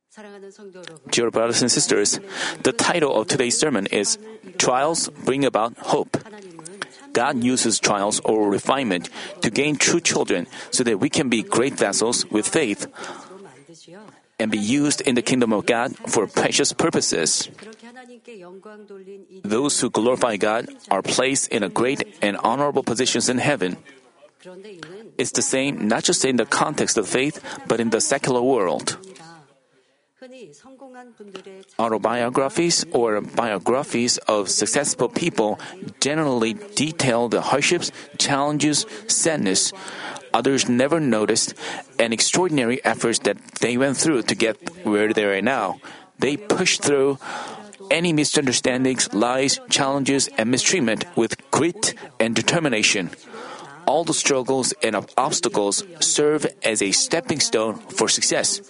Dear brothers and sisters, the title of today's sermon is Trials Bring About Hope. God uses trials or refinement to gain true children so that we can be great vessels with faith and be used in the kingdom of God for precious purposes. Those who glorify God are placed in a great and honorable positions in heaven. It's the same not just in the context of faith, but in the secular world. Autobiographies or biographies of successful people generally detail the hardships, challenges, sadness others never noticed, and extraordinary efforts that they went through to get where they are now. They pushed through any misunderstandings, lies, challenges, and mistreatment with grit and determination. All the struggles and obstacles serve as a stepping stone for success.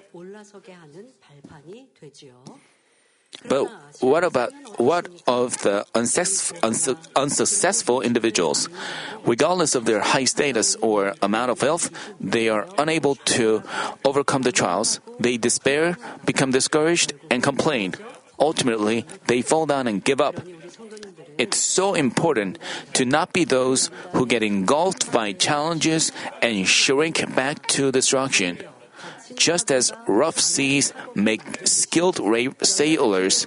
But what of the unsuccessful individuals? Regardless of their high status or amount of wealth, they are unable to overcome the trials. They despair, become discouraged, and complain. Ultimately, they fall down and give up. It's so important to not be those who get engulfed by challenges and shrink back to destruction. Just as rough seas make skilled sailors,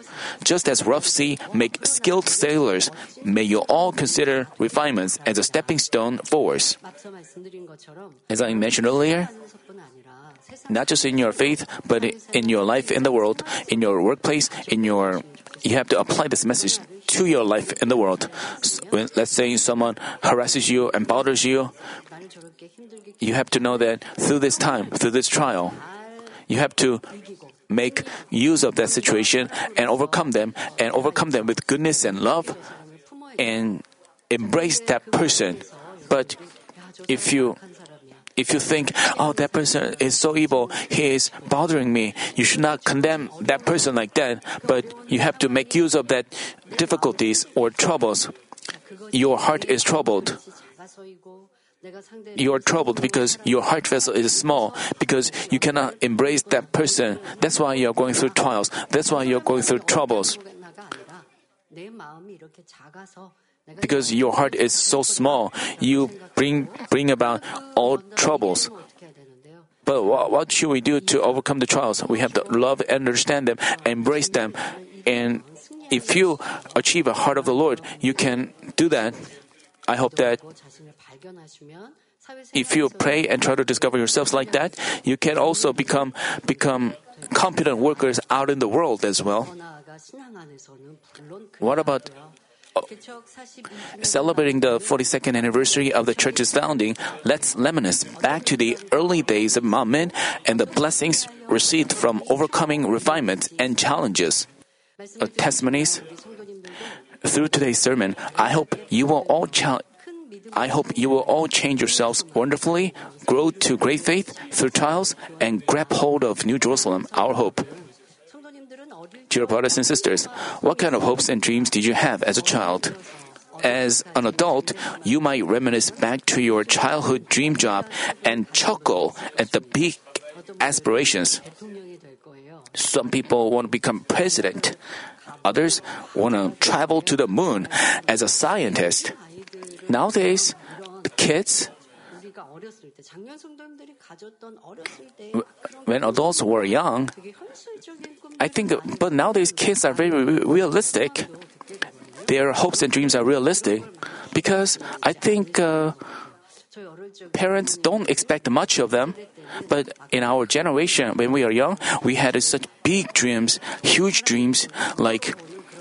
may you all consider refinements as a stepping stone forwards. As I mentioned earlier, not just in your faith, but in your life in the world, in your workplace, you have to apply this message to your life in the world. When, let's say someone harasses you and bothers you, you have to know that through this time, through this trial, you have to make use of that situation and overcome them with goodness and love and embrace that person. But if you think, oh, that person is so evil, he is bothering me, you should not condemn that person like that, but you have to make use of that difficulties or troubles. Your heart is troubled. You are troubled because your heart vessel is small, because you cannot embrace that person. That's why you are going through trials. That's why you are going through troubles. Because your heart is so small, you bring about all troubles. But what should we do to overcome the trials? We have to love and understand them, embrace them. And if you achieve a heart of the Lord, you can do that. I hope that if you pray and try to discover yourselves like that, you can also become competent workers out in the world as well. What about celebrating the 42nd anniversary of the church's founding? Let's reminisce back to the early days of Manmin and the blessings received from overcoming refinements and challenges. Testimonies. Through today's sermon, I hope you will all change yourselves wonderfully, grow to great faith through trials, and grab hold of New Jerusalem, our hope. Dear brothers and sisters, what kind of hopes and dreams did you have as a child? As an adult, you might reminisce back to your childhood dream job and chuckle at the big aspirations. Some people want to become president. Others want to travel to the moon as a scientist. Nowadays, the kids, when adults were young, but nowadays kids are very realistic. Their hopes and dreams are realistic because I think parents don't expect much of them. But in our generation, when we are young, we had such big dreams, huge dreams, like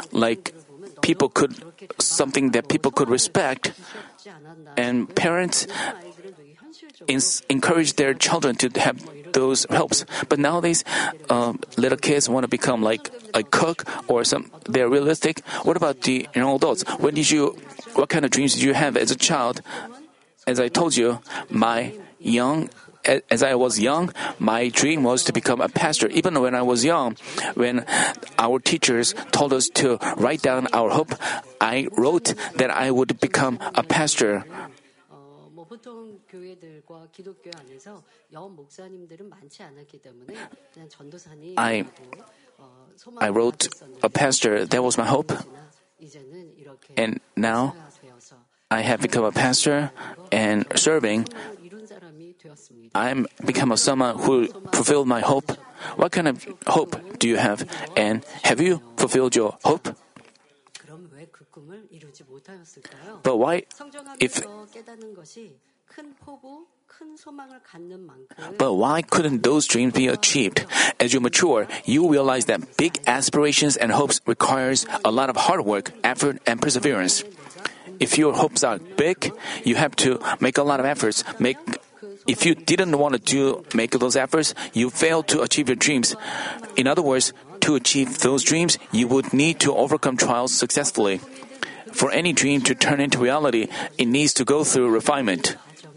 something that people could respect. And parents encourage their children to have those hopes. But nowadays, little kids want to become like a cook or they're realistic. What about the adults? What kind of dreams did you have as a child? As I told you, as I was young, my dream was to become a pastor. Even when I was young, when our teachers told us to write down our hope, I wrote that I would become a pastor. 보통 교회들과 기독교 안에서 여원 목사님들은 많지 않았기 때문에 그냥 전도사님 I wrote a pastor, that was my hope. And now I have become a pastor and serving. I'm become a someone who fulfilled my hope. What kind of hope do you have? And have you fulfilled your hope? But why, but why couldn't those dreams be achieved? As you mature, you realize that big aspirations and hopes requires a lot of hard work, effort, and perseverance. If your hopes are big, you have to make a lot of efforts. If you didn't want to make those efforts, you fail to achieve your dreams. In other words, to achieve those dreams, you would need to overcome trials successfully. For any dream to turn into reality, it needs to go through refinement.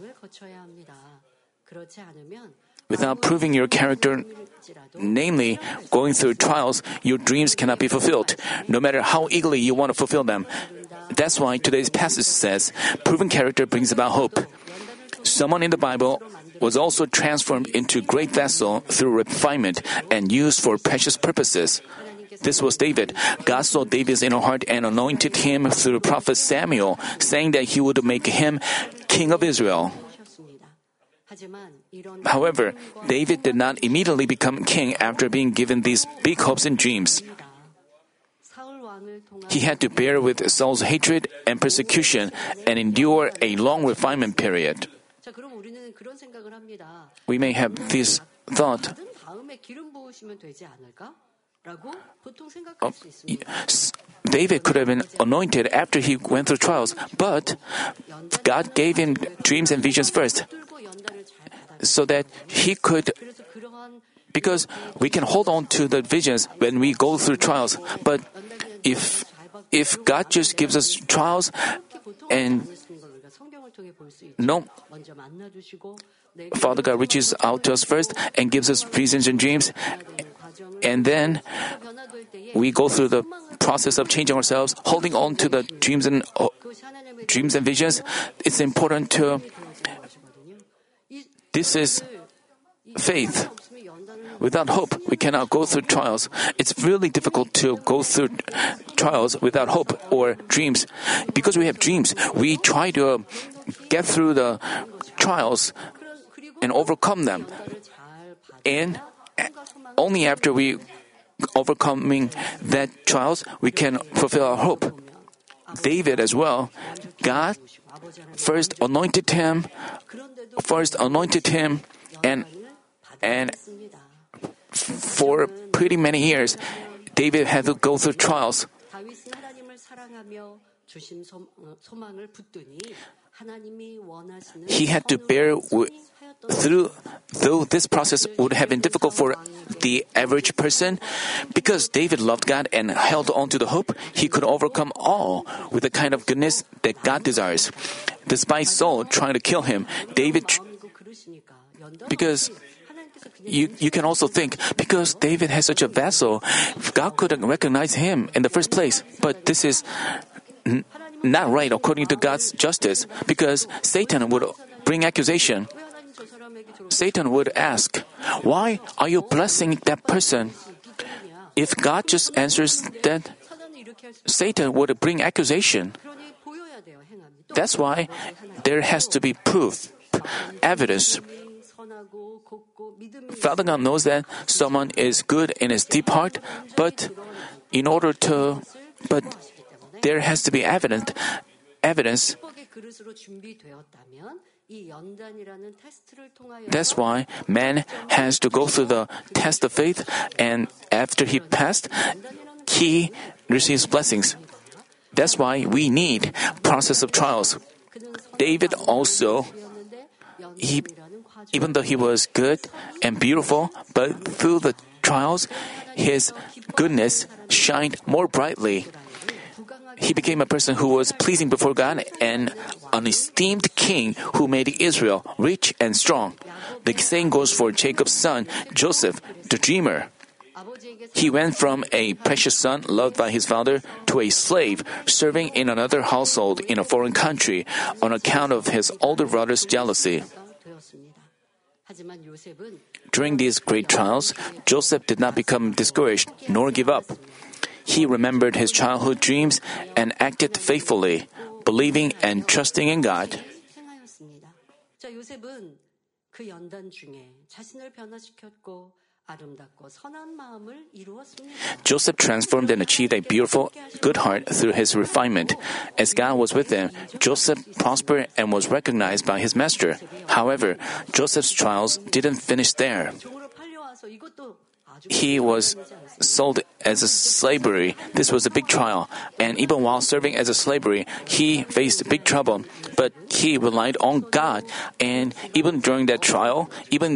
Without proving your character, namely going through trials, your dreams cannot be fulfilled, no matter how eagerly you want to fulfill them. That's why today's passage says, proven character brings about hope. Someone in the Bible was also transformed into a great vessel through refinement and used for precious purposes. This was David. God saw David's inner heart and anointed him through prophet Samuel, saying that he would make him king of Israel. However, David did not immediately become king after being given these big hopes and dreams. He had to bear with Saul's hatred and persecution and endure a long refinement period. We may have this thought, David could have been anointed after he went through trials, but God gave him dreams and visions first, so that he could, because we can hold on to the visions when we go through trials, but if God just gives us trials and Father God reaches out to us first and gives us visions and dreams, and then we go through the process of changing ourselves, holding on to the dreams and visions. It's important to. This is faith. Without hope, we cannot go through trials. It's really difficult to go through trials without hope or dreams. Because we have dreams, we try to get through the trials and overcome them. And only after we overcoming that trials, we can fulfill our hope. David as well, God first anointed him, and for pretty many years, David had to go through trials. He had to bear through, though this process would have been difficult for the average person, because David loved God and held on to the hope, he could overcome all with the kind of goodness that God desires. Despite Saul trying to kill him, because you can also think, because David has such a vessel, God couldn't recognize him in the first place. But this is not right according to God's justice, because Satan would bring accusation. Satan would ask, why are you blessing that person? If God just answers that, Satan would bring accusation. That's why there has to be proof, evidence. Father God knows that someone is good in his deep heart, but there has to be evidence. That's why man has to go through the test of faith, and after he passed, he receives blessings. That's why we need process of trials. David also, even though he was good and beautiful, but through the trials, his goodness shined more brightly. He became a person who was pleasing before God and an esteemed king who made Israel rich and strong. The same goes for Jacob's son, Joseph, the dreamer. He went from a precious son loved by his father to a slave serving in another household in a foreign country on account of his older brother's jealousy. During these great trials, Joseph did not become discouraged nor give up. He remembered his childhood dreams and acted faithfully, believing and trusting in God. Joseph transformed and achieved a beautiful, good heart through his refinement. As God was with him, Joseph prospered and was recognized by his master. However, Joseph's trials didn't finish there. He was sold as a slavery. This was a big trial. And even while serving as a slavery, he faced big trouble. But he relied on God. And even during that trial,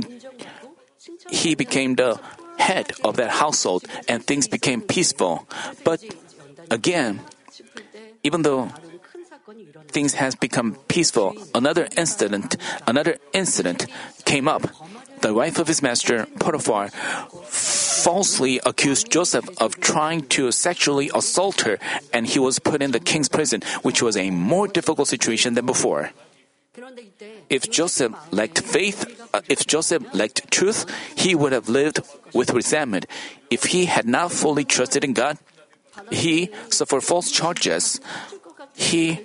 he became the head of that household and things became peaceful. But again, even though things has become peaceful, another incident came up. The wife of his master, Potiphar, falsely accused Joseph of trying to sexually assault her, and he was put in the king's prison, which was a more difficult situation than before. If Joseph lacked truth, he would have lived with resentment. If he had not fully trusted in God, he suffered false charges. He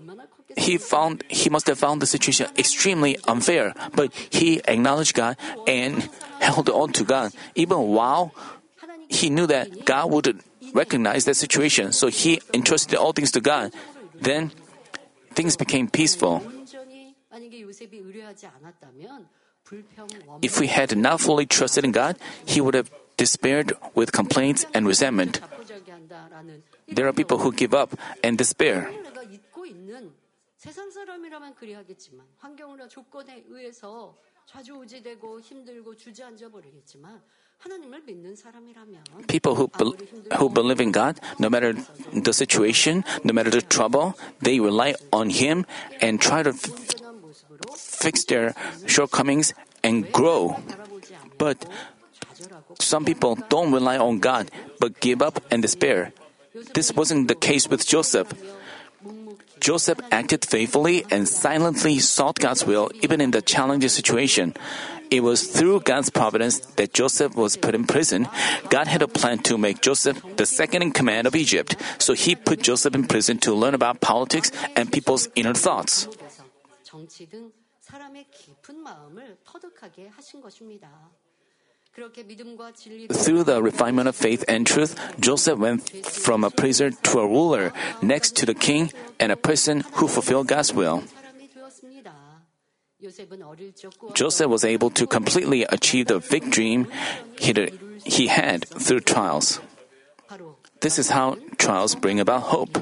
must have found the situation extremely unfair, but he acknowledged God and held on to God, even while he knew that God would recognize that situation. So he entrusted all things to God. Then things became peaceful. If we had not fully trusted in God, he would have despaired with complaints and resentment. There are people who give up and despair. 세상 사람이라면 그리하겠지만 환경이나 조건에 의해서 좌지우지되고 힘들고 주저앉아 버리겠지만 하나님을 믿는 사람이라면 People who believe in God, no matter the situation, no matter the trouble, they rely on Him and try to fix their shortcomings and grow. But some people don't rely on God but give up and despair. This wasn't the case with Joseph. Joseph acted faithfully and silently sought God's will even in the challenging situation. It was through God's providence that Joseph was put in prison. God had a plan to make Joseph the second in command of Egypt, so he put Joseph in prison to learn about politics and people's inner thoughts. Through the refinement of faith and truth, Joseph went from a prisoner to a ruler next to the king and a person who fulfilled God's will. Joseph was able to completely achieve the big dream he had through trials. This is how trials bring about hope.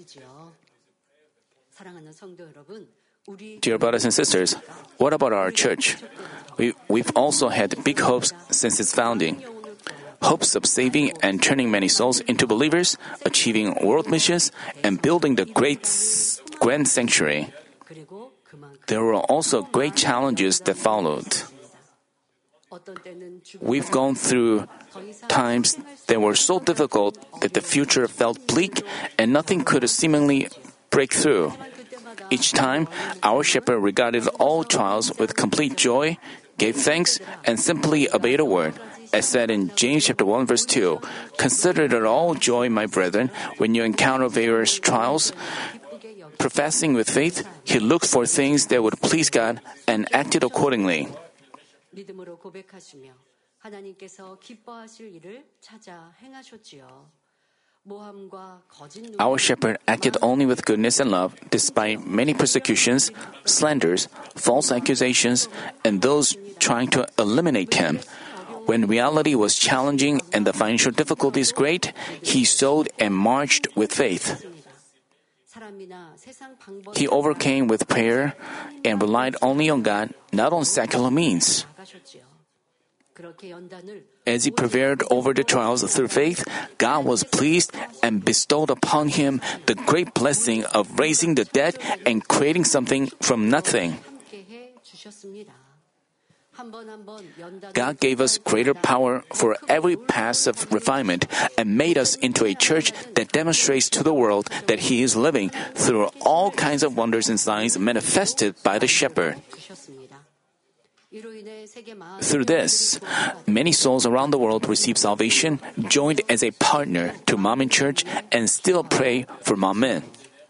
Dear brothers and sisters, what about our church? We've also had big hopes since its founding. Hopes of saving and turning many souls into believers, achieving world missions, and building the grand sanctuary. There were also great challenges that followed. We've gone through times that were so difficult that the future felt bleak and nothing could seemingly break through. Each time, our shepherd regarded all trials with complete joy, gave thanks, and simply obeyed a word. As said in James chapter 1 verse 2, "Consider it all joy, my brethren, when you encounter various trials." Professing with faith, he looked for things that would please God and acted accordingly. Our shepherd acted only with goodness and love despite many persecutions, slanders, false accusations, and those trying to eliminate him. When reality was challenging and the financial difficulties great, he sowed and marched with faith. He overcame with prayer and relied only on God, not on secular means. As he prevailed over the trials through faith, God was pleased and bestowed upon him the great blessing of raising the dead and creating something from nothing. God gave us greater power for every path of refinement and made us into a church that demonstrates to the world that He is living through all kinds of wonders and signs manifested by the shepherd. Through this, many souls around the world receive salvation, joined as a partner to Manmin Church, and still pray for Manmin.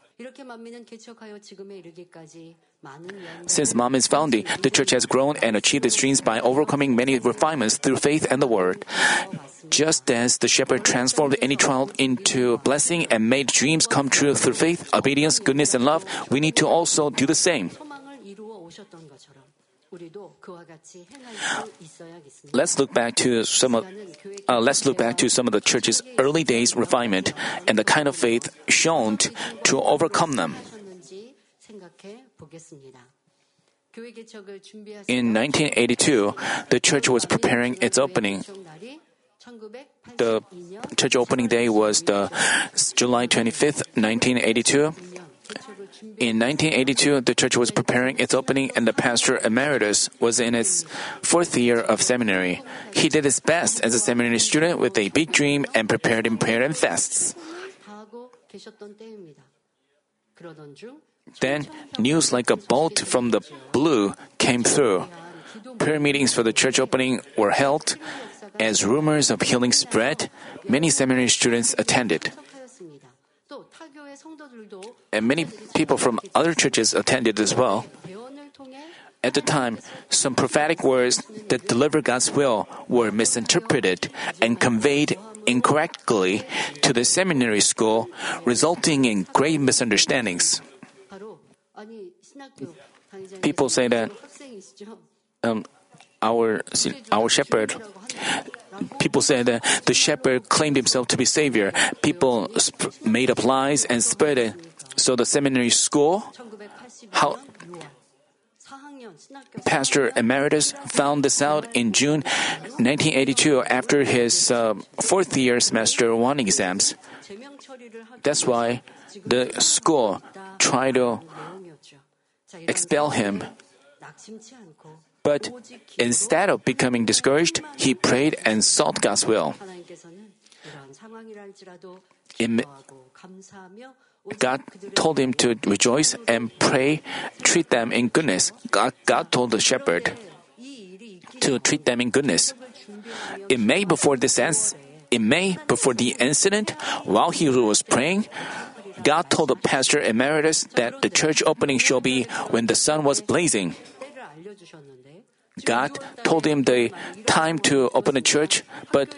Since Manmin's founding, the church has grown and achieved its dreams by overcoming many refinements through faith and the Word. Just as the shepherd transformed any trial into blessing and made dreams come true through faith, obedience, goodness, and love, we need to also do the same. Let's look back to some of the church's early days refinement and the kind of faith shown to overcome them. In 1982, the church was preparing its opening. The church opening day was July 25th, 1982. In 1982, the church was preparing its opening and the pastor emeritus was in his fourth year of seminary. He did his best as a seminary student with a big dream and prepared in prayer and fasts. Then, news like a bolt from the blue came through. Prayer meetings for the church opening were held. As rumors of healing spread, many seminary students attended. And many people from other churches attended as well. At the time, some prophetic words that deliver God's will were misinterpreted and conveyed incorrectly to the seminary school, resulting in great misunderstandings. People say that our shepherd. People said that the shepherd claimed himself to be savior. People made up lies and spread it. So the seminary school, Pastor Emeritus found this out in June 1982 after his fourth year semester 1 exams. That's why the school tried to expel him. But instead of becoming discouraged, he prayed and sought God's will. God told him to rejoice and pray, treat them in goodness. God told the shepherd to treat them in goodness. In May, before the incident, while he was praying, God told the pastor emeritus that the church opening shall be when the sun was blazing. God told him the time to open a church, but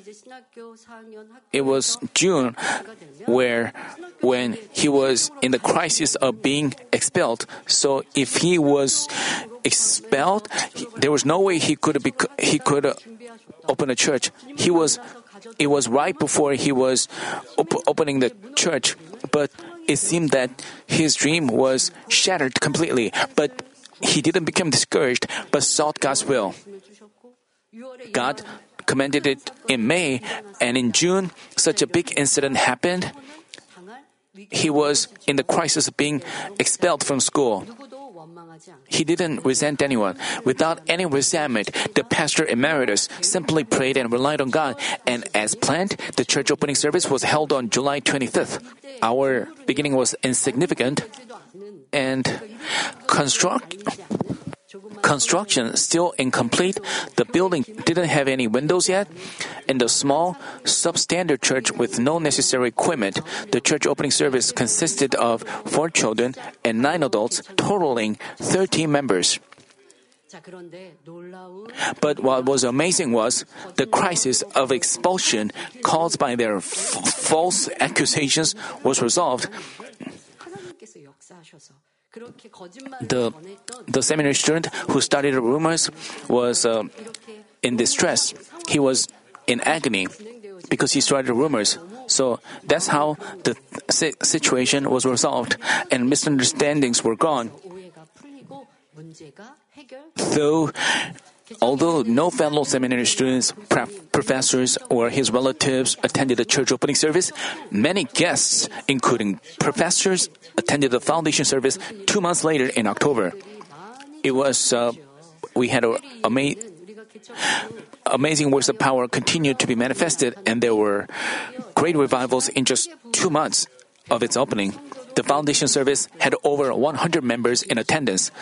it was June when he was in the crisis of being expelled. So if he was expelled, there was no way he could open a church. It was right before he was opening the church, but it seemed that his dream was shattered completely. But he didn't become discouraged, but sought God's will. God commanded it in May, and in June, such a big incident happened. He was in the crisis of being expelled from school. He didn't resent anyone. Without any resentment, the pastor emeritus simply prayed and relied on God, and as planned, the church opening service was held on July 25th. Our beginning was insignificant, and construction still incomplete. The building didn't have any windows yet. In the small, substandard church with no necessary equipment, the church opening service consisted of 4 children and 9 adults, totaling 13 members. But what was amazing was the crisis of expulsion caused by their false accusations was resolved. The seminary student who started the rumors was in distress. He was in agony because he started the rumors. So that's how the situation was resolved and misunderstandings were gone. Although no fellow seminary students, professors, or his relatives attended the church opening service, many guests, including professors, attended the foundation service 2 months later in October. It was we had amazing works of power continued to be manifested, and there were great revivals in just 2 months of its opening. The foundation service had over 100 members in attendance.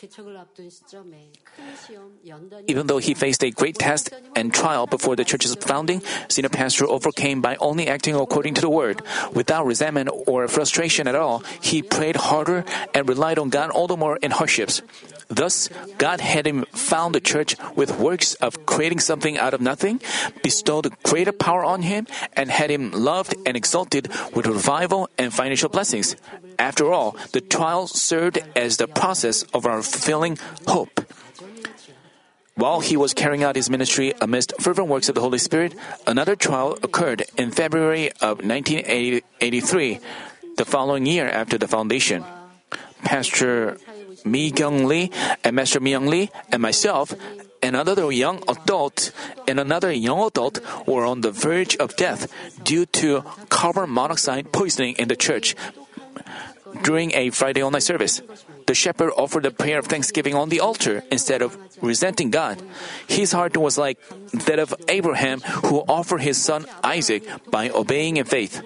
Even though he faced a great test and trial before the church's founding, senior pastor overcame by only acting according to the word. Without resentment or frustration at all, he prayed harder and relied on God all the more in hardships. Thus, God had him found the church with works of creating something out of nothing, bestowed greater power on him, and had him loved and exalted with revival and financial blessings. After all, the trial served as the process of our fulfilling hope. While he was carrying out his ministry amidst fervent works of the Holy Spirit, another trial occurred in February of 1983, the following year after the foundation. Pastor Mi Kyung Lee and Master Mi Young Lee and myself and another young adult were on the verge of death due to carbon monoxide poisoning in the church. During a Friday all-night service, the shepherd offered a prayer of thanksgiving on the altar instead of resenting God. His heart was like that of Abraham, who offered his son Isaac by obeying in faith.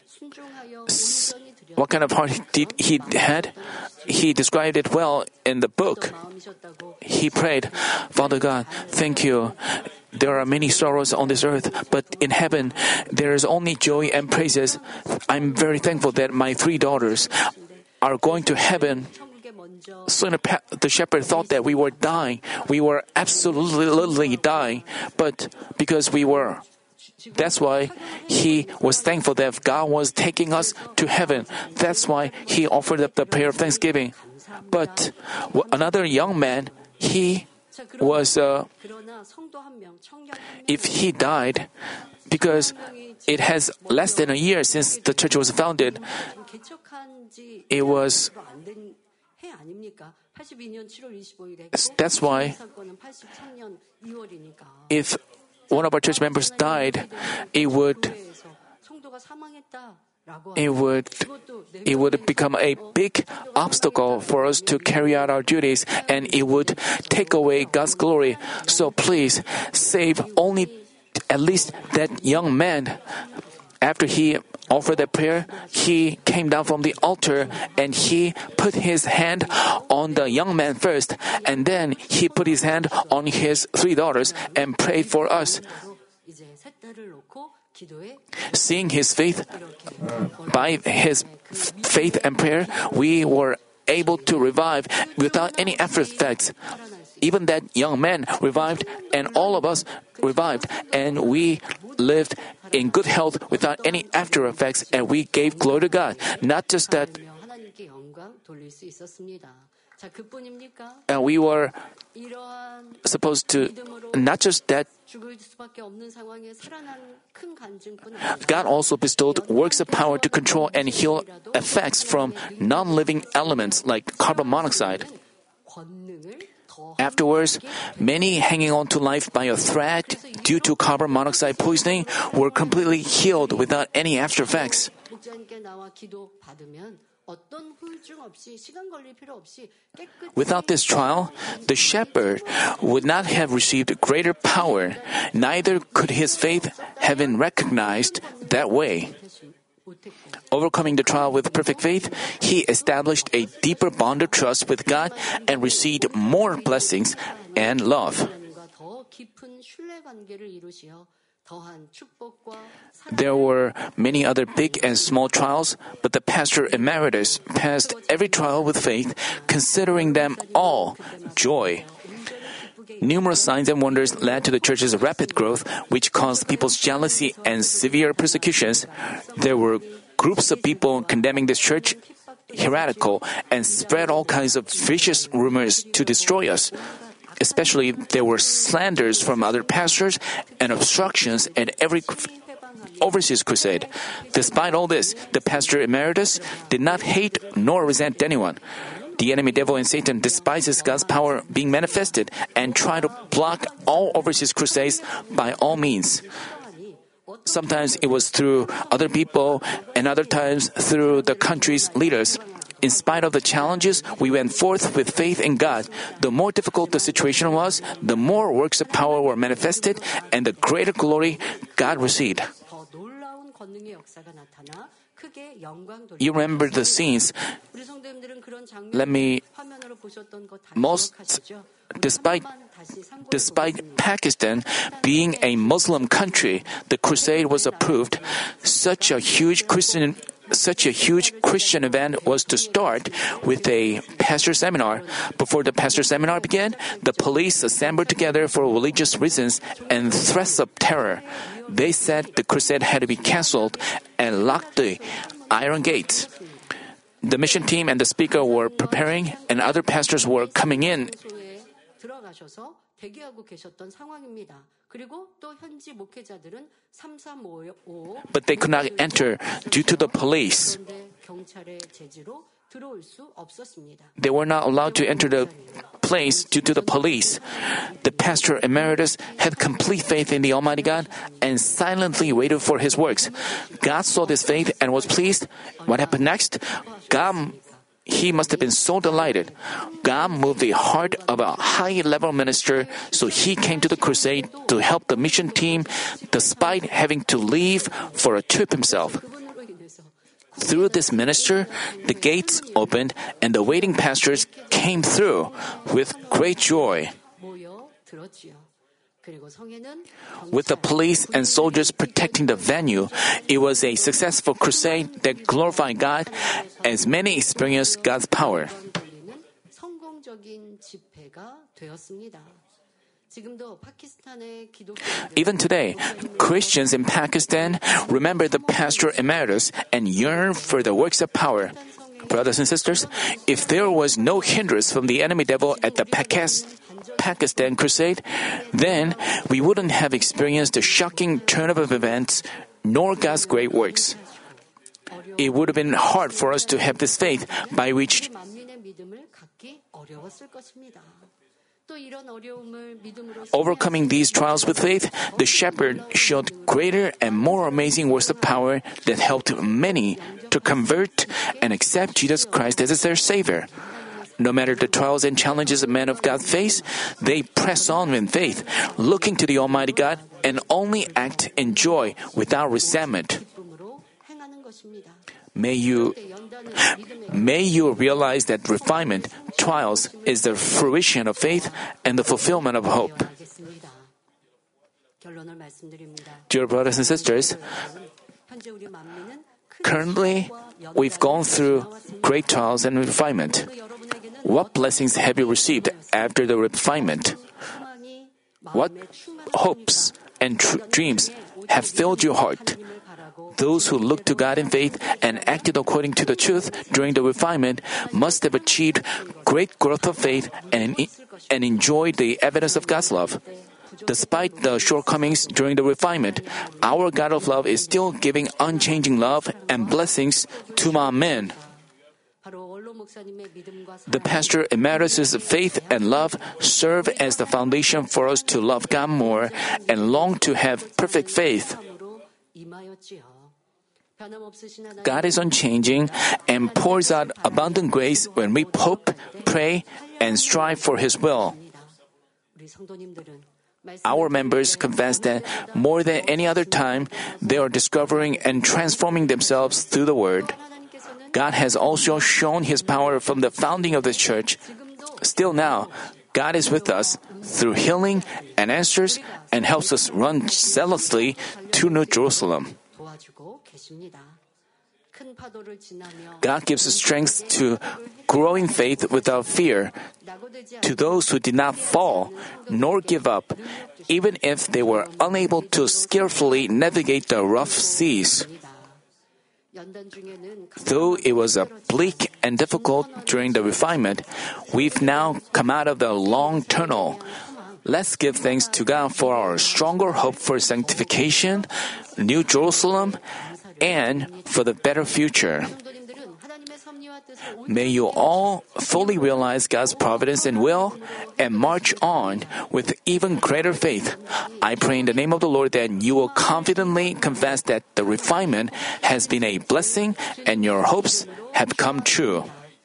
What kind of heart did he had? He described it well in the book. He prayed, "Father God, thank you. There are many sorrows on this earth, but in heaven there is only joy and praises. I'm very thankful that my 3 daughters are going to heaven." So the shepherd thought that we were dying. We were absolutely dying, but because that's why he was thankful that God was taking us to heaven. That's why he offered up the prayer of thanksgiving. But another young man, he was, if he died, because it has less than a year since the church was founded, that's why if one of our church members died, it would become a big obstacle for us to carry out our duties, and it would take away God's glory. So please save only at least that young man. After he offered that prayer, he came down from the altar and he put his hand on the young man first, and then he put his hand on his 3 daughters and prayed for us. Seeing his faith, by his faith and prayer, we were able to revive without any after effects. Even that young man revived, and all of us revived, and we lived in good health without any after effects, and we gave glory to God. Not just that, and we were supposed to, not just that, God also bestowed works of power to control and heal effects from non-living elements like carbon monoxide. Afterwards, many hanging on to life by a thread due to carbon monoxide poisoning were completely healed without any after effects. Without this trial, the shepherd would not have received greater power, neither could his faith have been recognized that way. Overcoming the trial with perfect faith, he established a deeper bond of trust with God and received more blessings and love. There were many other big and small trials, but the pastor emeritus passed every trial with faith, considering them all joy. Numerous signs and wonders led to the church's rapid growth, which caused people's jealousy and severe persecutions. There were groups of people condemning this church heretical and spread all kinds of vicious rumors to destroy us. Especially, there were slanders from other pastors and obstructions at every overseas crusade. Despite all this, the pastor emeritus did not hate nor resent anyone. The enemy devil and Satan despises God's power being manifested and try to block all overseas crusades by all means. Sometimes it was through other people and other times through the country's leaders. in spite of the challenges, we went forth with faith in God. The more difficult the situation was, the more works of power were manifested, and the greater glory God received. 더 놀라운 권능의 역사가 나타나 크게 영광 돌리고 You remember the scenes. 우리 성도님들은 그런 장면 Let me 화면으로 보셨던 거 다 most 기억하시죠? Despite Pakistan being a Muslim country, the crusade was approved. Such a huge Christian event was to start with a pastor seminar. Before the pastor seminar began, the police assembled together for religious reasons and threats of terror. They said the crusade had to be cancelled and locked the iron gates. The mission team and the speaker were preparing, and other pastors were coming in. 들어가셔서 대기하고 계셨던 상황입니다. 그리고 또 현지 목회자들은 3355 But they could not enter due to the police. 그런데 경찰의 제지로 들어올 수 없었습니다. They were not allowed to enter the place due to the police. The pastor emeritus had complete faith in the Almighty God and silently waited for His works. God saw this faith and was pleased. What happened next? He must have been so delighted. God moved the heart of a high-level minister, so he came to the crusade to help the mission team despite having to leave for a trip himself. Through this minister, the gates opened and the waiting pastors came through with great joy. With the police and soldiers protecting the venue, it was a successful crusade that glorified God as many experienced God's power. Even today, Christians in Pakistan remember the pastor emeritus and yearn for the works of power. Brothers and sisters, if there was no hindrance from the enemy devil at the Pakistan crusade, then we wouldn't have experienced the shocking turn of events nor God's great works. It would have been hard for us to have this faith by which overcoming these trials with faith, the shepherd showed greater and more amazing works of power that helped many to convert and accept Jesus Christ as their Savior. No matter the trials and challenges men of God face, they press on in faith, looking to the Almighty God, and only act in joy without resentment. May you realize that refinement, trials, is the fruition of faith and the fulfillment of hope. Dear brothers and sisters, currently, we've gone through great trials and refinement. What blessings have you received after the refinement? What hopes and dreams have filled your heart? Those who looked to God in faith and acted according to the truth during the refinement must have achieved great growth of faith and enjoyed the evidence of God's love. Despite the shortcomings during the refinement, our God of love is still giving unchanging love and blessings to my men. The pastor emeritus' faith and love serve as the foundation for us to love God more and long to have perfect faith. God is unchanging and pours out abundant grace when we hope, pray, and strive for His will. Our members confess that more than any other time, they are discovering and transforming themselves through the Word. God has also shown His power from the founding of the church. Still now, God is with us through healing and answers and helps us run zealously to New Jerusalem. God gives strength to growing faith without fear to those who did not fall nor give up, even if they were unable to skillfully navigate the rough seas. Though it was bleak and difficult during the refinement, we've now come out of the long tunnel. Let's give thanks to God for our stronger hope for sanctification, New Jerusalem, and for the better future. May you all fully realize God's providence and will and march on with even greater faith. I pray in the name of the Lord that you will confidently confess that the refinement has been a blessing and your hopes have come true.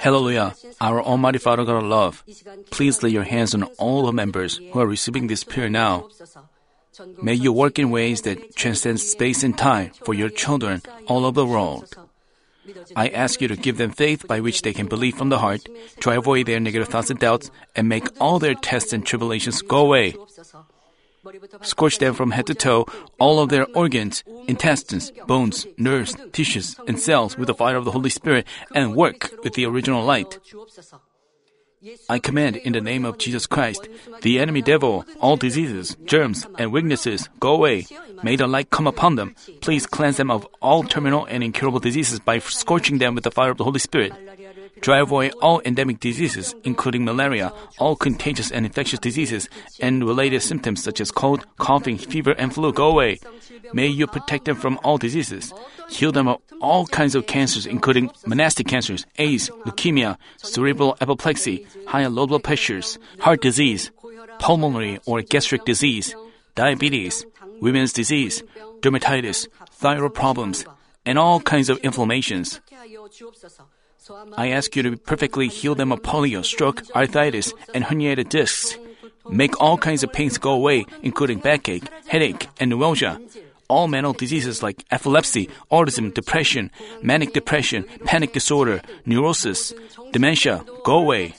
Hallelujah, our Almighty Father God of love, please lay your hands on all the members who are receiving this prayer now. May you work in ways that transcend space and time for your children all over the world. I ask you to give them faith by which they can believe from the heart, drive away their negative thoughts and doubts, and make all their tests and tribulations go away. Scorch them from head to toe, all of their organs, intestines, bones, nerves, tissues, and cells with the fire of the Holy Spirit, and work with the original light. I command in the name of Jesus Christ, the enemy devil, all diseases, germs, and weaknesses, go away. May the light come upon them. Please cleanse them of all terminal and incurable diseases by scorching them with the fire of the Holy Spirit. Drive away all endemic diseases, including malaria, all contagious and infectious diseases, and related symptoms such as cold, coughing, fever, and flu go away. May you protect them from all diseases. Heal them of all kinds of cancers, including monastic cancers, AIDS, leukemia, cerebral apoplexy, high and low blood pressures, heart disease, pulmonary or gastric disease, diabetes, women's disease, dermatitis, thyroid problems, and all kinds of inflammations. I ask you to perfectly heal them of polio, stroke, arthritis, and herniated discs. Make all kinds of pains go away, including backache, headache, and neuralgia. All mental diseases like epilepsy, autism, depression, manic depression, panic disorder, neurosis, dementia, go away.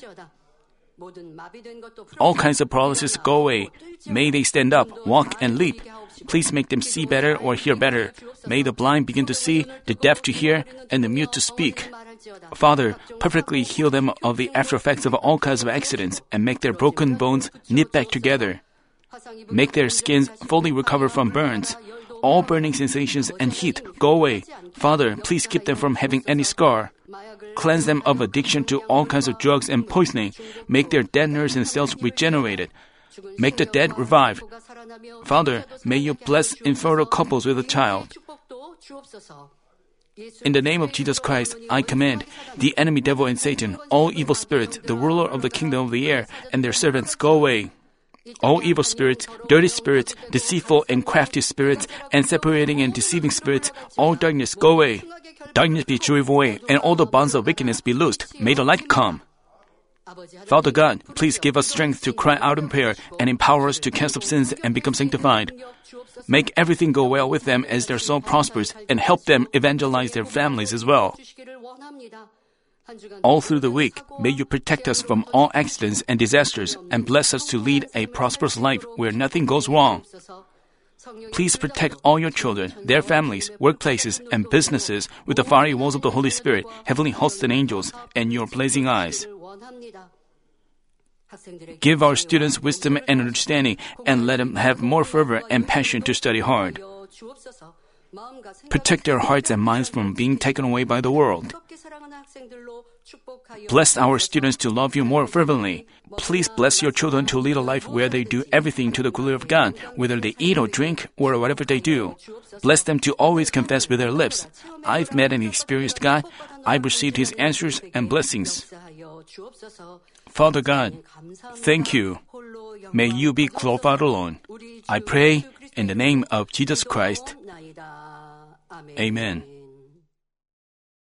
All kinds of paralysis go away. May they stand up, walk, and leap. Please make them see better or hear better. May the blind begin to see, the deaf to hear, and the mute to speak. Father, perfectly heal them of the after effects of all kinds of accidents and make their broken bones knit back together. Make their skins fully recover from burns. All burning sensations and heat go away. Father, please keep them from having any scar. Cleanse them of addiction to all kinds of drugs and poisoning. Make their dead nerves and cells regenerated. Make the dead revive. Father, may you bless infertile couples with a child. In the name of Jesus Christ, I command the enemy devil and Satan, all evil spirits, the ruler of the kingdom of the air, and their servants go away. All evil spirits, dirty spirits, deceitful and crafty spirits, and separating and deceiving spirits, all darkness go away. Darkness be driven away, and all the bonds of wickedness be loosed. May the light come. Father God, please give us strength to cry out in prayer and empower us to cast off sins and become sanctified. Make everything go well with them as their soul prospers and help them evangelize their families as well. All through the week, may you protect us from all accidents and disasters and bless us to lead a prosperous life where nothing goes wrong. Please protect all your children, their families, workplaces, and businesses with the fiery walls of the Holy Spirit, heavenly hosts and angels, and your blazing eyes. Give our students wisdom and understanding, and let them have more fervor and passion to study hard. Protect their hearts and minds from being taken away by the world. Bless our students to love you more fervently. Please bless your children to lead a life where they do everything to the glory of God, whether they eat or drink or whatever they do. Bless them to always confess with their lips, I've met and experienced God. I've received His answers and blessings. Father God, thank you. May you be glorified alone. I pray in the name of Jesus Christ. Amen.